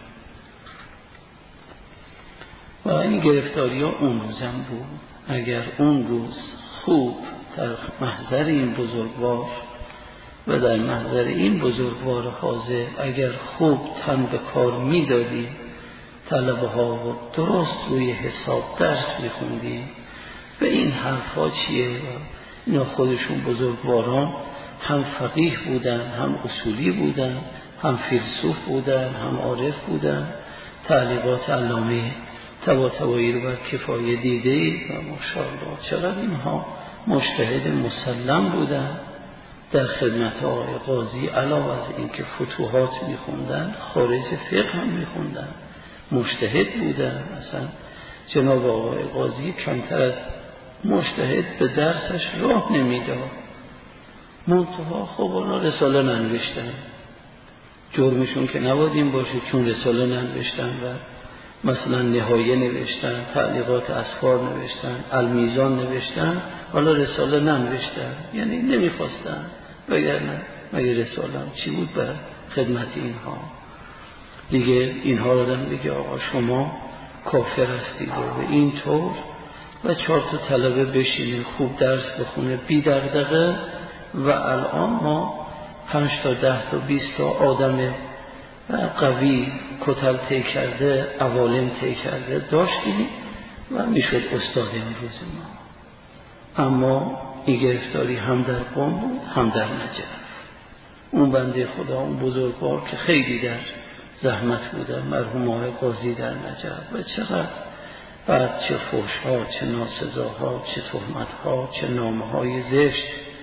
و این گرفتاری ها اون روزم بود. اگر اون روز خوب در محضر این بزرگوار و در محضر این بزرگوار حاضر اگر خوب تن به کار میدادی، طلبه ها و درست روی حساب درس میخوندی، به این حرفا چیه؟ اینا خودشون بزرگواران هم فقیه بودن، هم اصولی بودن، هم فیلسوف بودن، هم عارف بودن. تعلیقات علامه طباطبایی رو بر کفایه دیده و ماشاءالله چقدر اینها مجتهد مسلم بودن. در خدمت آقای قاضی علاوه از این که فتوحات میخوندن خارج فقه هم میخوندن، مجتهد بودن. اصلا جناب آقای قاضی کمتر از مجتهد به درسش راه نمیداد. منتها خب اونا رساله ننوشتن، جرمشون که نباید این باشه چون رساله ننوشتن و مثلا نهایه نوشتن، تعلیقات اسفار نوشتن، المیزان نوشتن، حالا رساله ننوشتن، یعنی نمیخواستن. وگرنه مگه رساله چی بود بر خدمت اینها؟ دیگه اینها رو دارن بگه آقا شما کافر هستید و به این طور و 4 تا طلبه بشینه خوب درس بخونه بی دغدغه، و الان ما 5 تا 10 تا 20 تا آدم قوی کتل طی کرده، عوالم طی کرده داشتیم و میشد استاد امروز ما. اما این گرفتاری هم در قم بود هم در نجف. اون بنده خدا، اون بزرگوار که خیلی در زحمت بودن، مرحوم آقای قاضی در نجف، و چقدر بعد چه فحش‌ها، چه ناسزاها، چه تهمت‌ها، چه نامه‌های زشت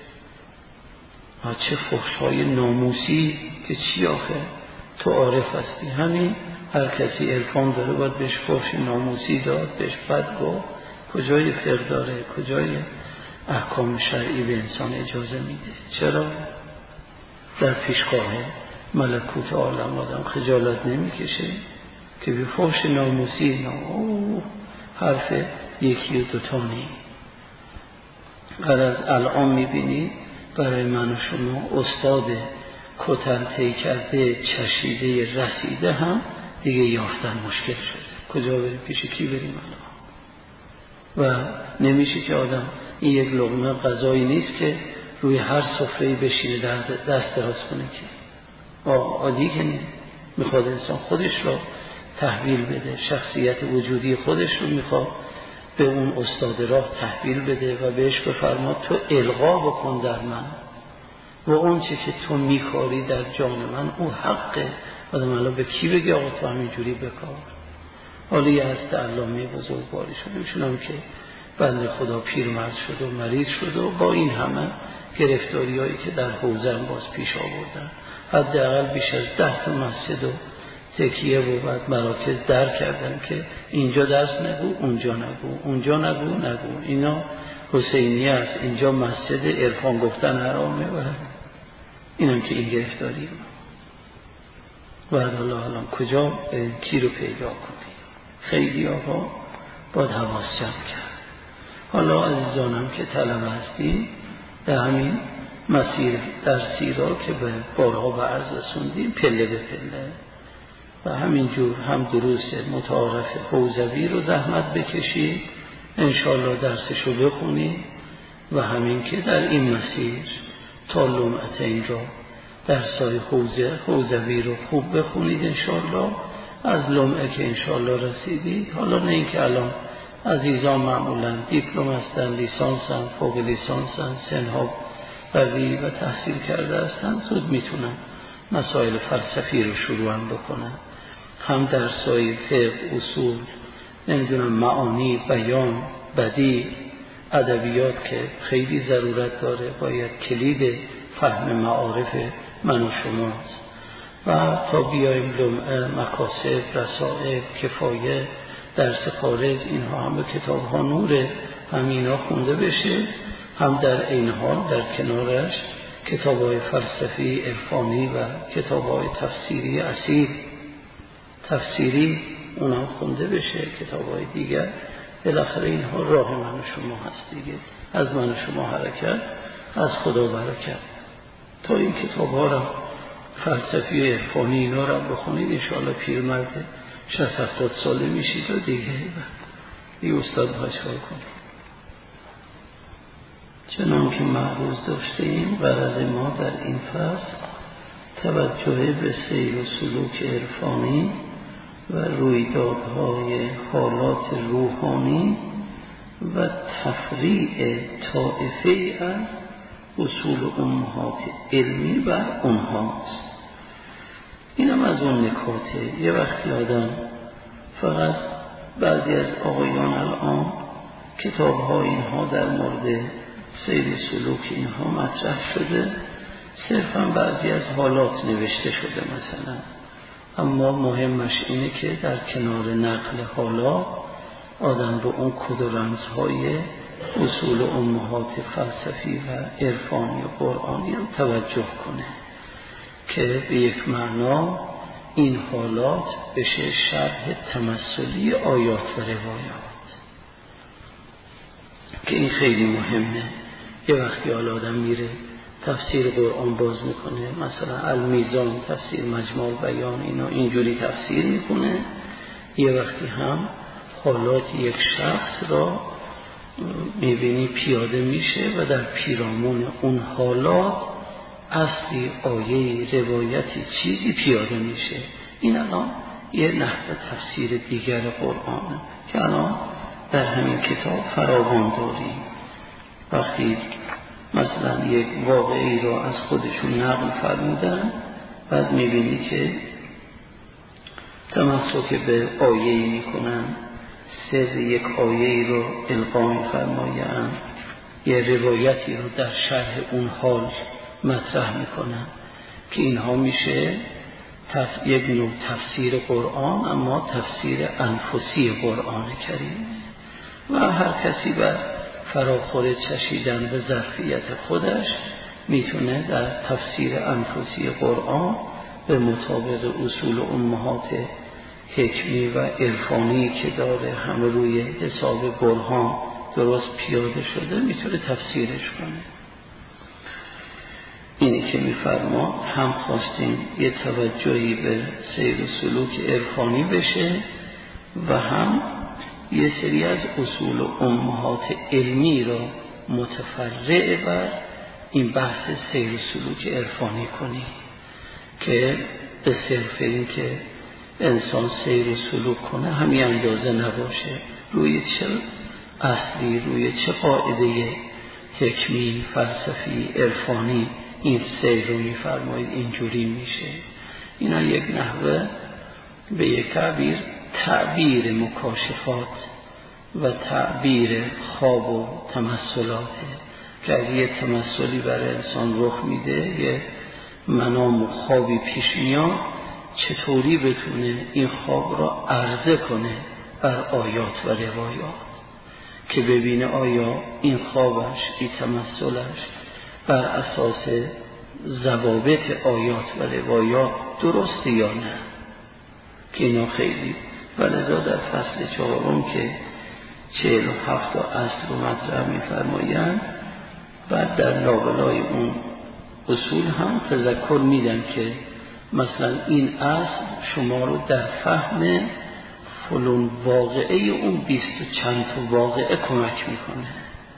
و چه فحش‌های ناموسی که چی آخه تو عارف هستی، همین هر کسی عرفان داره باید بهش فحش ناموسی داد، بهش بد گفت. کجای فقه داره؟ کجای احکام شرعی به انسان اجازه میده؟ چرا در پیشگاه ملکوت عالم آدم خجالت نمیکشه که به فحش ناموسی حرف یکی و دوتا نیم؟ غرض الان میبینید برای من و شما استاد کتل طی کرده، چشیده، رسیده هم دیگه یافتن مشکل شده. کجا بریم؟ پیش کی بریم الان؟ و نمیشه که آدم این یک لقمه غذایی نیست که روی هر سفره‌ای بشینه دست دراز کنه که عادی که نیست. میخواد انسان خودش رو تحویل بده، شخصیت وجودی خودش رو میخواد به اون استاد راه تحویل بده و بهش بفرما تو القا بکن در من و اون چه که تو میکاری در جان من او حقه. آدم الان به کی بگی آقا تو همینجوری بکار؟ حالا یه هست علامه بزرگواری شده، میشونم که بنده خدا پیرمرد شد و مریض شد و با این همه گرفتاری هایی که در حوزن باز پیش آوردن، حداقل بیش از 10 تا مسجد و تکیه و بعد مراکز در کردن که اینجا درس نگو، اونجا نگو، اونجا نگو، اینا حسینی است، اینجا مسجد عرفان گفتن حرامه. و اینم که این گرفتاری و الان کجا کی رو پیدا کنی؟ خیلی آقا باید حواس جمع کرد. حالا عزیزانم که طلبه هستیم در همین مسیر درسی را که به بارها به عرض رسوندیم پله به پله و همینجور هم دروس متعارف حوزوی رو زحمت بکشید، انشاءالله درسشو بخونید و همین که در این مسیر تا لمعتین را درسای حوزوی رو خوب بخونید انشاءالله. از لمعه که انشاءالله رسیدید، حالا نه این که الان عزیزان معمولا دیپلم هستن، لیسانسن، فوق لیسانسن، سنها قوی و تحصیل کرده هستن، زود میتونن مسائل فلسفی رو شروع هم بکنن. هم درسای فقه، اصول، نمیدونم معانی، بیان، بدیع، ادبیات که خیلی ضرورت داره، باید کلید فهم معارف من و شماست. و تا بیایم لمعه، مکاسب، رسائل، کفایه، درس خارج، اینها هم به کتاب ها نوره، هم اینا خونده بشه، هم در این حال در کنارش کتاب های فلسفی، عرفانی و کتاب های تفسیری اصیل تفسیری اونم خونده بشه، کتاب های دیگر. بالاخره اینها راه من و شما هست دیگه، از من و شما حرکت، از خدا برکت. تا این کتاب ها را فلسفی عرفانی اینا را بخونید انشاءالله پیرمرد 60-70 ساله میشید و دیگه استاد باشکار کنید. چنان که محروز داشتیم غرض ما در این فصل توجه به سیر و سلوک عرفانی و رویدادهای حالات روحانی و تفریع طائفه از اصول امهات علمی و اونهاست. اینم از اون نکاته. یه وقتی آدم فقط بعضی از آقایان الان کتاب ها اینها در مورد سیر سلوک اینها مطرح شده، صرفا بعضی از حالات نوشته شده مثلا، اما مهمش اینه که در کنار نقل حالات آدم به اون کد و رمزهای اصول امهات فلسفی و عرفانی و قرآنی هم توجه کنه که به یک معنا این حالات بشه شرح تمثلی آیات و روایات، که این خیلی مهمه. یه وقتی آدم میره تفسیر قرآن باز میکنه، مثلا المیزان، تفسیر مجموع بیان، اینا اینجوری تفسیر میکنه، یه وقتی هم حالات یک شخص را میبینی پیاده میشه و در پیرامون اون حالات اصلی آیه روایتی چیزی پیاده میشه. این الان یه نحو تفسیر دیگر قرآنه که الان در همین کتاب فراوان داریم. وقتی مثلا یک واقعی را از خودشون نقل فرمودن، بعد میبینی که تمسک به آیه‌ای میکنن، سر یک آیه‌ای رو القا میفرمایند، یه روایتی رو در شرح اون حال مطرح میکنن که اینها میشه یک نوع تفسیر قرآن، اما تفسیر انفسی قرآن کریم و هر کسی بر فراخور چشیدن به ظرفیت خودش میتونه در تفسیر انفسی قرآن به مطابق اصول امهات حکمی و عرفانی که داره همه روی حساب برهان درست پیاده شده میتونه تفسیرش کنه. اینی که میفرما هم خواستیم یه توجهی به سیر و سلوک عرفانی بشه و هم یه سری از اصول و امهات علمی را متفرع بر این بحث سیر و سلوک عرفانی کنی که به صرف این که انسان سیر و سلوک کنه همین اندازه نباشه، روی چه اصلی، روی چه قاعده حکمی، فلسفی، عرفانی این سیر رو میفرمایید اینجوری میشه. اینا یک نحوه به یک تعبیر مکاشفات و تعبیر خواب و تمثلاته که اگه یه تمثلی برای انسان رخ میده، یه منام و خوابی پیش میاد، چطوری بتونه این خواب را عرضه کنه بر آیات و روایات که ببینه آیا این خوابش، این تمثلش بر اساس ضوابط آیات و روایات درسته یا نه، که اینا خیلی ولذا در فصل 4 که 47 اصل رو مطرح می‌فرمایند و در لابلای اون اصول هم تذکر میدن که مثلا این اصل شما رو در فهم فلان واقعه اون 20 چند تا واقعه کمک میکنه،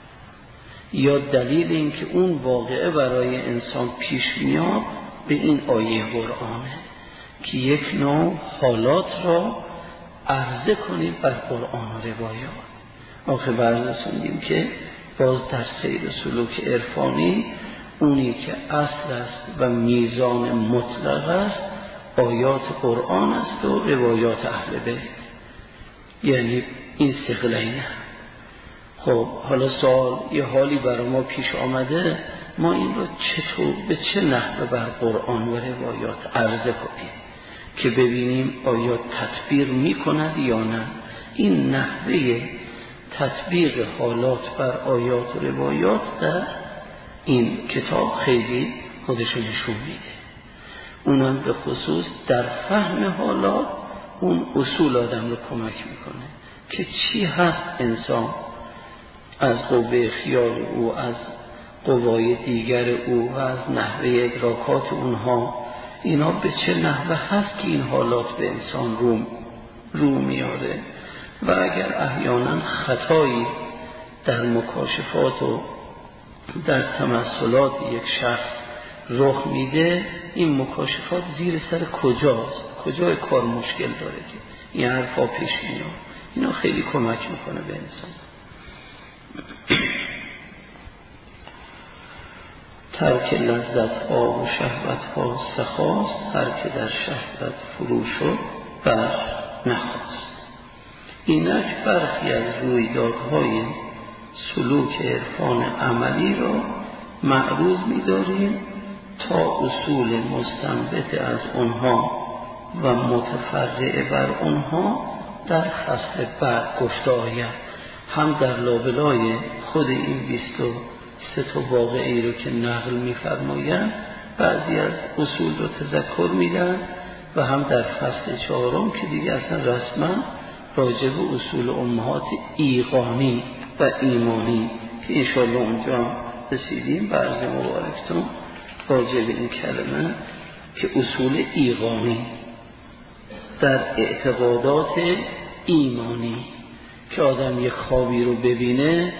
یا دلیل این که اون واقعه برای انسان پیش میاد به این آیه قرآنه که یک نوع حالات را عرضه کنید بر قرآن و روایات. آخه بررسوندیم که باز در سیر سلوک عرفانی اونی که اصل است و میزان مطلق است آیات قرآن است و روایات اهل بیت، یعنی این ثقلین. خب حالا سوال، یه حالی برای ما پیش آمده، ما این رو چطور به چه نحوه بر قرآن و روایات عرضه کنیم که ببینیم آیا تطبیق میکند یا نه. این نحوه تطبیق حالات بر آیات و روایات در این کتاب خیلی خودشو نشون میده. اونم به خصوص در فهم حالات اون اصول آدم رو کمک میکنه که چی هست انسان از قوه خیال او، از قوای دیگر او و از نحوه ادراکات اونها، اینا به چه نحوه هست که این حالات به انسان رو میاره. و اگر احیانا خطایی در مکاشفات و در تمثلات یک شخص رخ میده، این مکاشفات زیر سر کجاست، کجای کار مشکل داره که این حرفا پیش میاد. اینا خیلی کمک میکنه به انسان. ترک لذت ها و شهوت ها سخاست، هر که در شهوت فرو شد بر نخواست. اینک برخی از رویدادهای سلوک عرفان عملی را معروض می‌داریم تا اصول مستنبت از آنها و متفرع بر آنها در فصل بعد گفته آید. هم در لابلای خود این 23 تا واقعی رو که نقل می‌فرمایند بعضی از اصول رو تذکر میدن و هم در فصل 4 که دیگه اصلا رسما راجع به اصول امهات ایقانی و ایمانی که انشاءالله اونجا رسیدیم به عرض مبارکتون راجع به این کلمه که اصول ایقانی در اعتقادات ایمانی که آدم یک خوابی رو ببینه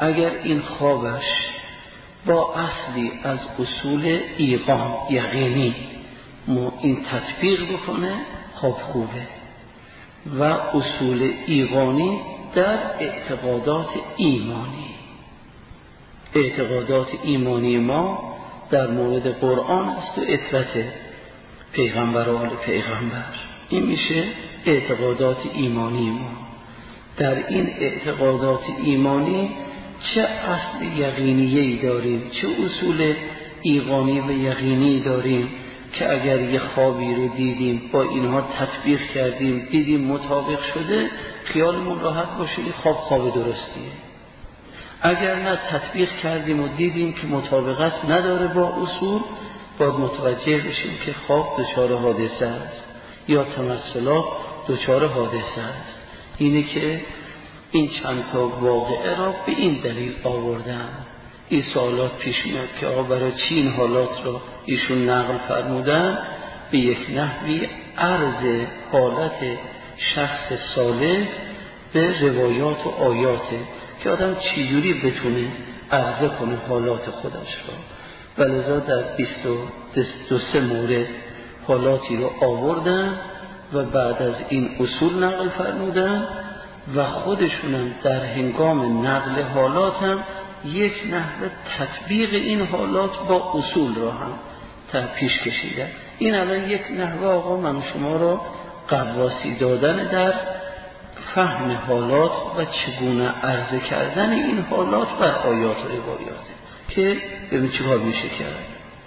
اگر این خوابش با اصلی از اصول ایقان یقینی این تطبیق بکنه، خواب خوبه. و اصول ایقانی در اعتقادات ایمانی، اعتقادات ایمانی ما در مورد قرآن است و اطرت پیغمبر و آل پیغمبر، این میشه اعتقادات ایمانی ما. در این اعتقادات ایمانی چه اصل یقینیه‌ای داریم، چه اصول ایقانی و یقینی داریم که اگر یه خوابی رو دیدیم با اینها تطبیق کردیم، دیدیم مطابق شده، خیالمون راحت باشه خواب درستیه. اگر نه تطبیق کردیم و دیدیم که مطابقت نداره با اصول، باید متوجه بشیم که خواب دچار حادثه است یا تمثلات دچار حادثه است. اینه که این چند تا واقعه را به این دلیل آوردن. این سوالات پیش میاد که آقا برای چی این حالات را ایشون نقل فرمودن؟ به یک نحوی عرض حالت شخص صالح به روایات و آیاته که آدم چجوری بتونه عرضه کنه حالات خودش را. ولذا در 22 مورد حالاتی رو آوردن و بعد از این اصول نقل فرمودن و خودشونم در هنگام نقل حالات هم یک نحوه تطبیق این حالات با اصول را هم پیش کشیدن. این الان یک نحوه آقا من شما را قواسی دادن در فهم حالات و چگونه عرضه کردن این حالات بر آیات و روایاته که ببین چه کار میشه کرد.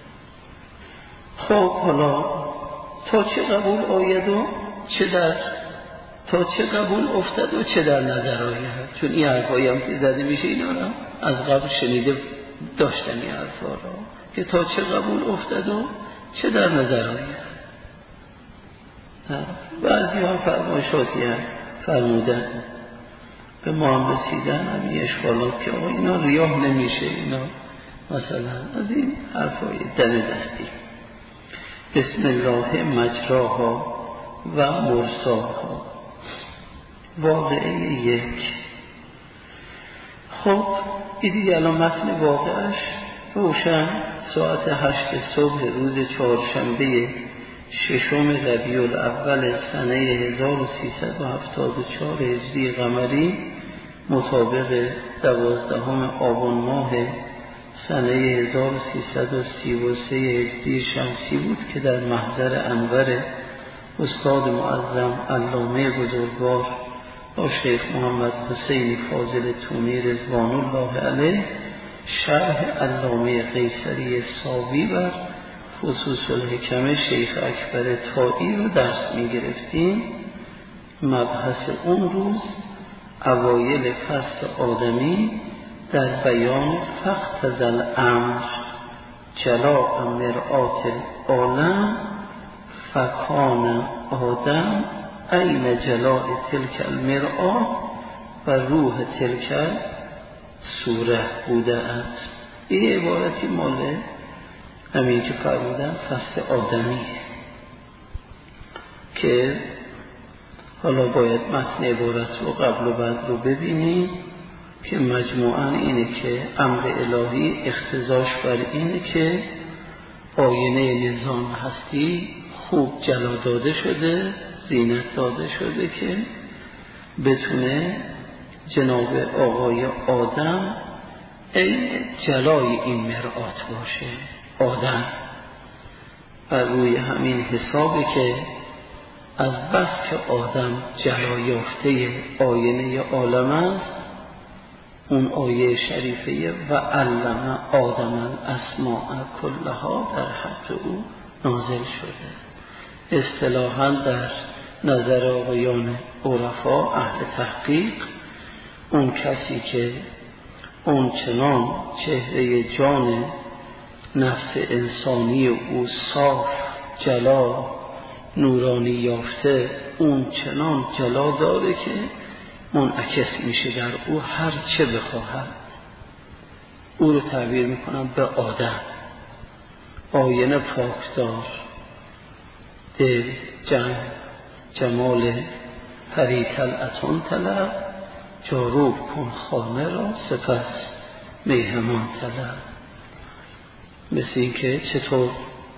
خب حالا تا چه قبول آید و تا چه قبول افتد و چه در نظر آید، چون این حرفایی هم که زده میشه اینا را از قبل شنیده داشتن این حرفا را که تا چه قبول افتد و چه در نظر آید. بعضی ها فرمایشاتی هم فرمودن به ما هم رسیدن هم اشکالات که آقا اینا ریاه نمیشه، اینا مثلا از این حرفای دم دستی. بسم الله مجراها و مرساها. واقعه 1. خب این دیگه الان متن واقعش روشن. ساعت 8 صبح روز چهارشنبه 6 ربیع الاول سنه 1374 هجری قمری مطابق 12 آبان ماه سنه 1333 هجری شمسی بود که در محضر انور استاد معظم علامه بزرگوار با شیخ محمد حسین فاضل تونی رضوان الله علیه شرح علامه قیصری ساوی بر خصوص الحکم شیخ اکبر طائی رو درس می گرفتیم. مبحث اون روز اوایل فصل آدمی در بیان فقط الامر جلاء مرآت العالم فکان آدم این جلاء تلک المرآت و روح تلک سوره بوده است. این عبارتی ماله همین که فرمودن فصل آدمی که حالا باید متن عبارت رو قبل و بعد رو ببینیم که مجموعاً اینه که امر الهی اقتضاش بر اینه که آینه نظام هستی خوب جلا داده شده، زینت داده شده که بتونه جناب آقای آدم این جلای این مرآت باشه. آدم بر روی همین حسابی که از بس که آدم جلا یافته آینه عالم است، اون آیه شریفه و علم آدم الاسماء کلها در حق او نازل شده. اصطلاحاً در نظر آقایان عرفا اهل تحقیق اون کسی که اون چنان چهره جان نفس انسانی او صاف جلا نورانی یافته، اون چنان جلا داره که منعکس میشه در او هر چه بخواهد. او رو تعبیر میکنم به آدم، آینه پاکدار، دل جمال پری طلعتان طلب، جاروب کن خانه را سپس میهمان طلب. مثل این که چطور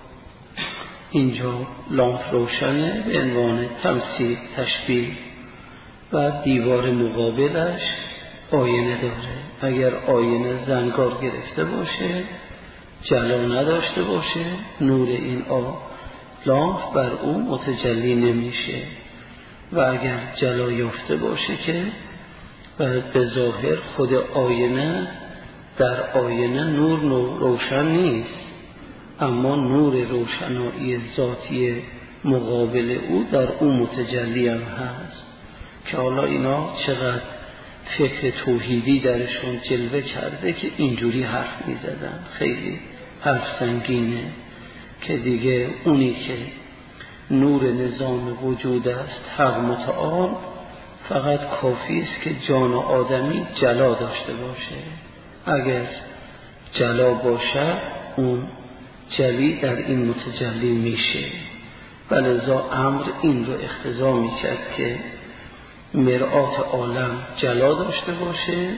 اینجا لامپ روشنه به عنوان تمثیل تشبیه و دیوار مقابلش آینه داره. اگر آینه زنگار گرفته باشه، جلا نداشته باشه، نور این لامپ بر اون متجلی نمیشه و اگر جلا یافته باشه که به ظاهر خود آینه، در آینه نور روشن نیست، اما نور روشنایی ذاتی مقابل او در او متجلی هم هست که حالا اینا چقدر فکر توحیدی درشون جلوه کرده که اینجوری حرف می زدن. خیلی حرف سنگینه که دیگه اونی که نور نظام وجود است حق متعال فقط کافی است که جان آدمی جلا داشته باشه. اگر جلا باشه اون جلی در این متجلی میشه. ولذا امر این رو اقتضا میکرد که مرآت عالم جلا داشته باشه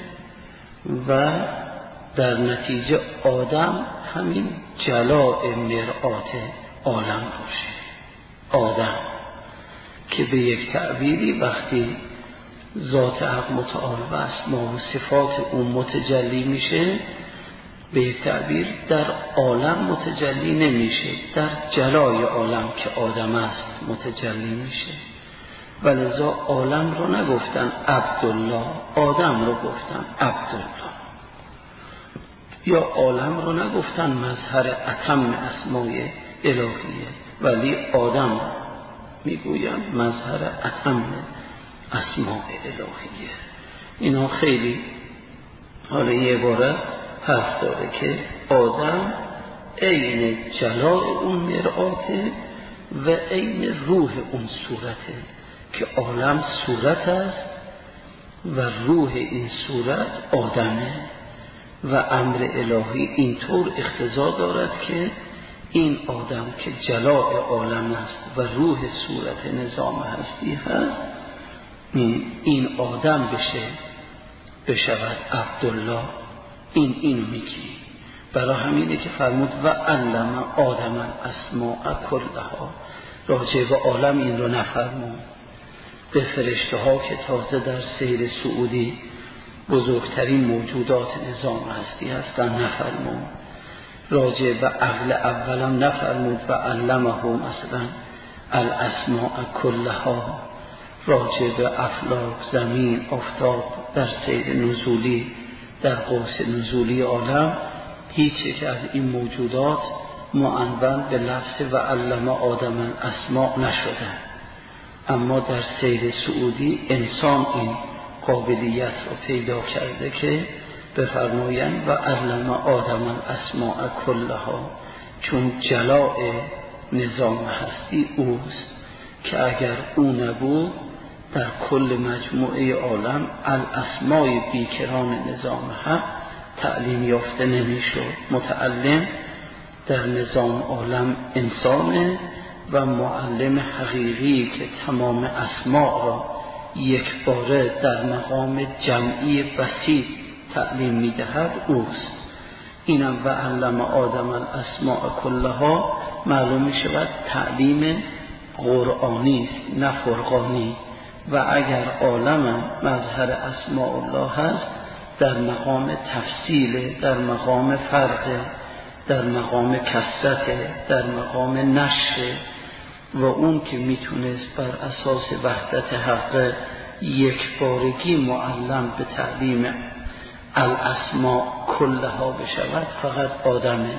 و در نتیجه آدم همین جلاء مرآت عالم باشه. آدم که به یک تعبیری وقتی ذات حق متعال و اسما و صفات اون متجلی میشه، به یک تعبیر در عالم متجلی نمیشه، در جلای عالم که آدم است متجلی میشه. ولذا عالم رو نگفتن عبدالله، آدم رو گفتن عبدالله. یا عالم رو نگفتن مظهر اتم اسمای الهیه، ولی آدم میگویم مظهر اتم اسماء الهیه. اینا خیلی حالا یه عبارت حرف داره که آدم عین جلال اون مرآته و عین روح اون صورته که عالم صورت است و روح این صورت آدمه و امر الهی اینطور اقتضا دارد که این آدم که جلال عالم است و روح صورت نظام هستی هست، این آدم بشود عبدالله. اینو میگی. برای همینه که فرمود و علم آدم الاسماء کلها. راجع به عالم این رو نفرمود. به فرشته ها که تازه در سیر سعودی بزرگترین موجودات نظام هستی هستن نفرمود. راجع به عقل اولم نفرمود و علمه مثلا الاسماء کلها. راجع به افلاک، زمین، آفتاب در سیر نزولی، در قوس نزولی عالم، هیچ یک از این موجودات معنون به لفظ و علم آدم الاسماء نشده. اما در سیر سعودی انسان این قابلیت رو پیدا کرده که بفرمایند و علم آدم الاسماء کلها، چون جلاء نظام هستی اوست که اگر او نبود در کل مجموعه عالم الاسمای بیکران نظام حق تعلیم یافته نمیشد. متعلم در نظام عالم انسانه و معلم حقیقی که تمام اسماء را یک باره در مقام جمعی بسیط تعلیم میدهد اوست. اینم و علم آدم الاسماء کلها معلوم میشود تعلیم قرآنی است نه فرقانی. و اگر عالم مظهر اسماء الله هست در مقام تفصیل، در مقام فرق، در مقام کثرت، در مقام نشر و اون که میتونست بر اساس وحدت حق یک بارگی معلم به تعلیم الاسماء کلها بشود فقط آدمه.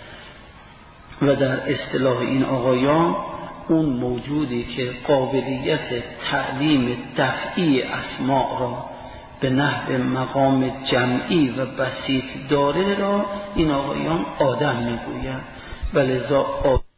و در اصطلاح این آقایان اون موجودی که قابلیت تعلیم دفعی اسماء را به نحو مقام جمعی و بسیط داره را این آقایان آدم میگویند. ولذا